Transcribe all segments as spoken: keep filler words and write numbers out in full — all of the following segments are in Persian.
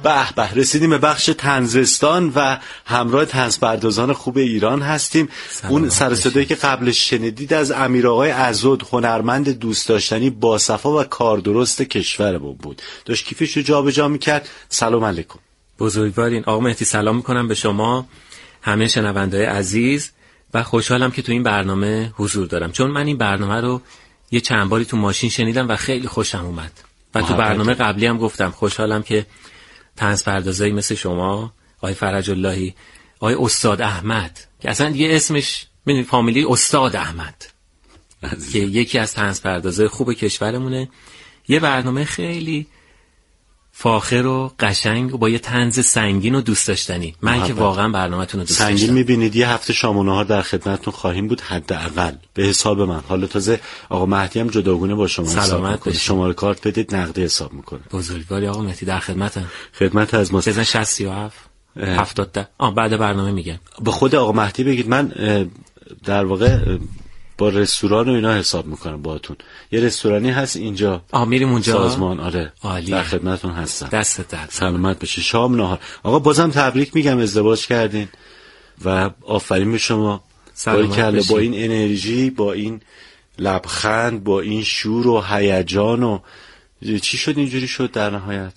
به به رسیدیم به بخش طنزستان و همراه طنزپردازان خوب ایران هستیم. اون سر صدایی که قبلش شنیدید از امیر آقای عضد، هنرمند دوست داشتنی، باصفا و کاردرست کشورمون بود. داشت کیفش رو جابجا میکرد. سلام علیکم. بزرگوارین آقا مهدی، سلام میکنم به شما همه شنونده‌های عزیز و خوشحالم که تو این برنامه حضور دارم، چون من این برنامه رو یه چند باری تو ماشین شنیدم و خیلی خوشم اومد و تو برنامه قبلی هم گفتم خوشحالم که طنزپردازایی مثل شما، آقای فرج اللهی، آقای استاد احمد که اصلا یه اسمش ببینید فامیلی استاد احمد که یکی از طنزپردازای خوب کشورمونه، یه برنامه خیلی فاخر و قشنگ و با یه طنز سنگین و دوست داشتنی. من محبت. که واقعا برنامه‌تون رو دوست داشتم. سنگین می‌بینید یه هفته شام و نهار در خدمتتون خواهیم بود حداقل به حساب من. حالا تازه آقا مهدی هم جداگونه با شما سلامت باشید. شماره کارت بدید نقدی حساب میکنه. بزرگواری آقا مهدی در خدمتم. خدمت از ماست. بزن شصت سی و هفت هفتاد ده آ بعد برنامه میگم. به خود آقا مهدی بگید من در واقع با رستوران و اینا حساب میکنم باهاتون. یه رستورانی هست اینجا. آ میریم اونجا. سازمان آره. عالیه. در خدمتتون هستم. دست درد. سلامت بشه. شام نهار. آقا بازم تبریک میگم ازدواج کردین و آفرین به شما. سلامت با این انرژی، با این لبخند، با این شور و هیجان و چی شد اینجوری شد در نهایت؟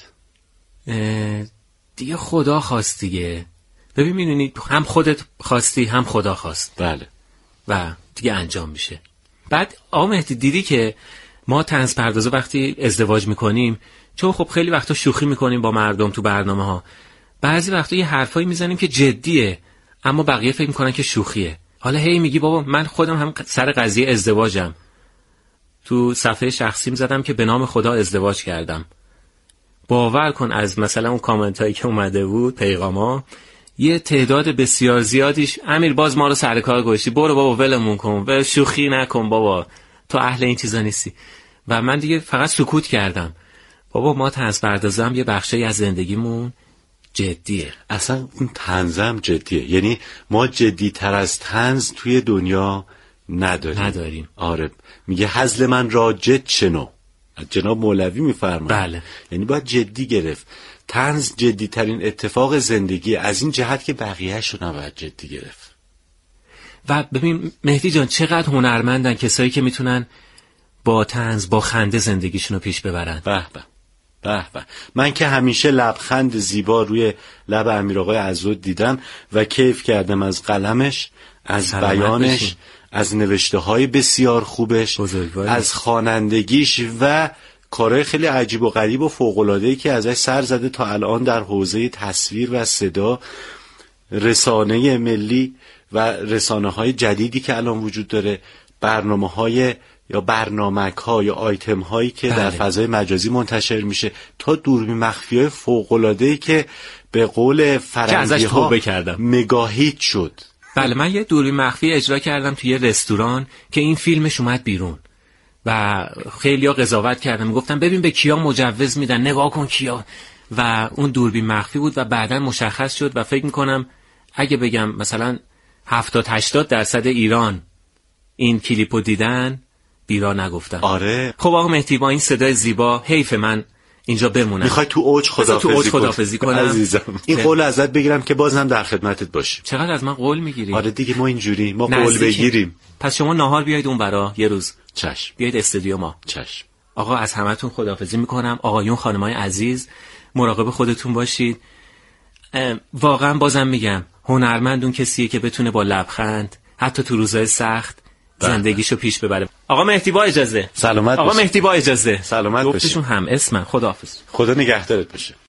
دیگه خدا خواست دیگه. ببین میدونی هم خودت خواستی هم خدا خواست. بله. و دیگه انجام میشه. بعد آقا مهدی دیدی که ما طنزپردازا وقتی ازدواج میکنیم، چون خب خیلی وقتا شوخی میکنیم با مردم تو برنامه ها، بعضی وقتا یه حرفایی میزنیم که جدیه اما بقیه فکر میکنن که شوخیه. حالا هی میگی بابا من خودم هم سر قضیه ازدواجم تو صفحه شخصیم زدم که به نام خدا ازدواج کردم. باور کن از مثلا اون کامنت هایی که اومده بود، پیغاما، یه تعداد بسیار زیادیش امیر باز ما رو سر کار گذاشتی، برو بابا ولمون کن و شوخی نکن بابا تو اهل این چیزا نیستی. و من دیگه فقط سکوت کردم. بابا ما طنزپردازم یه بخشی از زندگیمون جدیه. اصلا اون طنزم جدیه، یعنی ما جدی تر از طنز توی دنیا نداریم. نداریم. آره میگه هزل من را جد شنو، جناب مولوی میفرماید. بله. یعنی باید جدی گرفت. طنز جدی ترین اتفاق زندگی، از این جهت که بقیه‌اش رو نباید جدی گرفت. و ببین مهدی جان چقدر هنرمندن کسایی که میتونن با طنز با خنده زندگیشون رو پیش ببرن. به به به به. من که همیشه لبخند زیبا روی لب امیر آقای عضد دیدم و کیف کردم از قلمش، از بیانش بشین. از نوشته های بسیار خوبش، بزرگواری. از خوانندگیش و کارهای خیلی عجیب و غریب و فوق‌العاده‌ای که ازش سر زده تا الان در حوزه تصویر و صدا، رسانه ملی و رسانه‌های جدیدی که الان وجود داره، برنامه‌های یا برنامه‌ها یا آیتم‌هایی که بله. در فضای مجازی منتشر میشه، تا دوربین مخفی‌های فوق‌العاده‌ای که به قول فرنگی‌ها مگاهیت شد. بله من یه دوربین مخفی اجرا کردم توی یه رستوران که این فیلمش اومد بیرون و خیلی‌ها قضاوت کردن، میگفتن ببین به کیا مجوز میدن، نگاه کن کیا. و اون دوربین مخفی بود و بعداً مشخص شد و فکر میکنم اگه بگم مثلا هفتاد هشتاد درصد ایران این کلیپو دیدن، بیرا نگفتن. آره. خب آقا مهدی با این صدای زیبا حیف من اینجا بمونم. میخوای تو اوج خداحافظی خداحافظی کنم عزیزم. این قول ازت بگیرم که بازم در خدمتت باشیم. چقدر از من قول میگیری؟ آره دیگه ما اینجوری ما قول بگیریم. پس شما ناهار بیاید اون برا یه روز. چشم. بیاید استودیو ما. چشم. آقا از همتون خداحافظی میکنم. آقایون خانمای عزیز مراقب خودتون باشید. واقعا بازم میگم هنرمند اون کسیه که بتونه با لبخند حتی تو روزهای سخت زندگیشو پیش ببره. آقا مهدی با اجازه. سلامت آقا مهدی با اجازه. سلامت باشی. گفتشون هم اسمم. خداحافظ. خدا نگهدارت باشه.